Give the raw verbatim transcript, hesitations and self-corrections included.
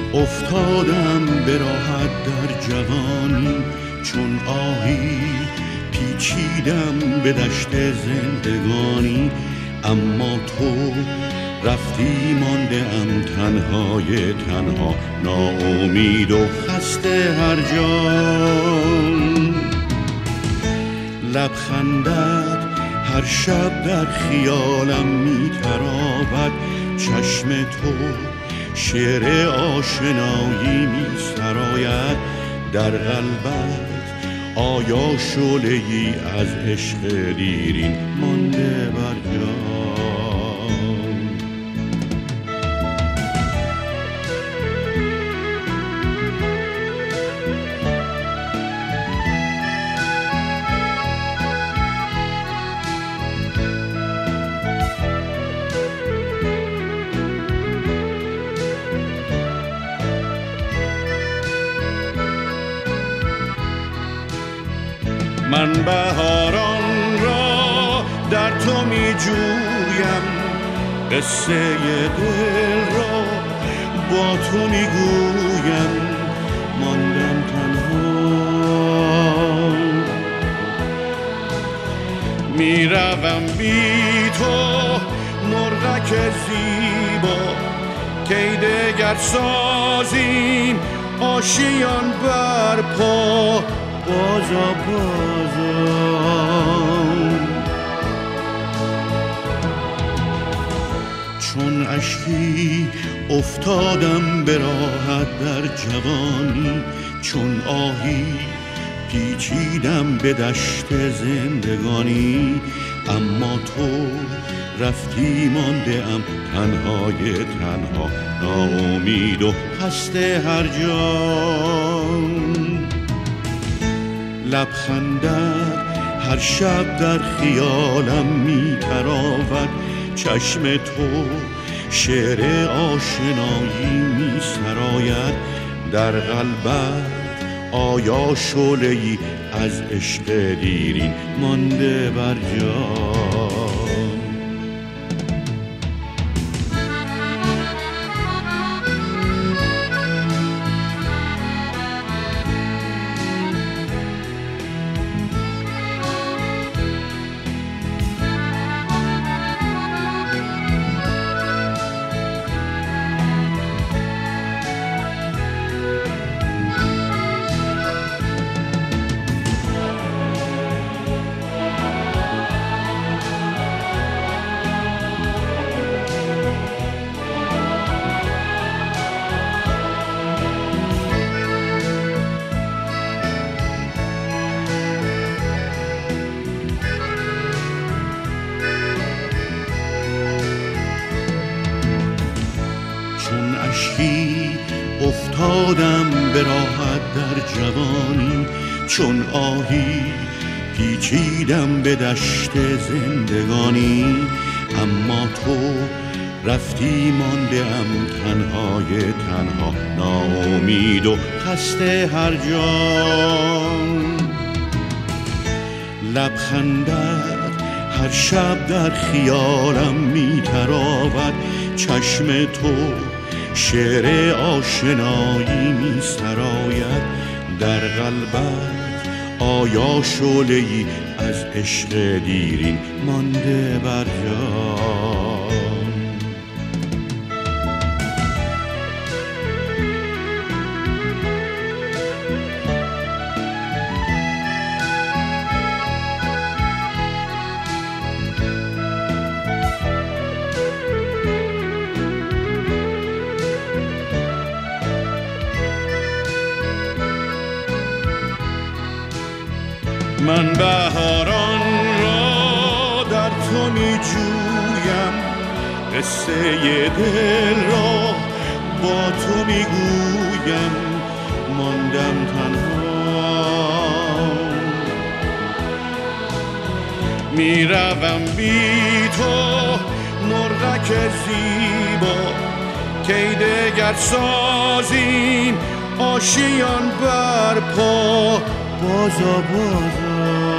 افتادم به راحت در جوانی، چون آهی پیچیدم به دشت زندگانی. اما تو رفتی مانده ام تنهای تنها، ناامید و خسته هر جان. لبخندت هر شب در خیالم میتراود، چشم تو شعر آشنایی میسراید. در قلبت آیا شعله‌ای از عشق دیرین مانده بر جان؟ من بهاران را در تو می جویم، قصه دل را با تو می گویم. ماندم تنها می روم بی تو، مرغک زیبا کی دگر سازیم آشیان بر پا. بازا بازا چون اشکی افتادم به راحت در جوانی، چون آهی پیچیدم به دشت زندگانی. اما تو رفتی مانده ام تنهای تنها، ناامید و خسته هر جان. لبخندت هر شب در خیالم میتراود، چشم تو شعر آشنایی میسراید. در قلبت آیا شعله‌ای از عشق دیرین مانده بر جان؟ چون اشکی افتادم به راحت در جوانی، چون آهی پیچیدم به دشت زندگانی. اما تو رفتی مانده ام تنهای تنها، ناامید و خسته هر جان. لبخندت هر شب در خیالم میتراود، چشم تو شعر آشنایی می سراید. در قلبت آیا شعله‌ای از عشق دیرین مانده بر جان؟ من بهاران را در تو می جویم، قصه دل را با تو می گویم. ماندم تنها می روم بی تو، مرغک زیبا کی دگر سازیم آشیان بر پا. بازا بازا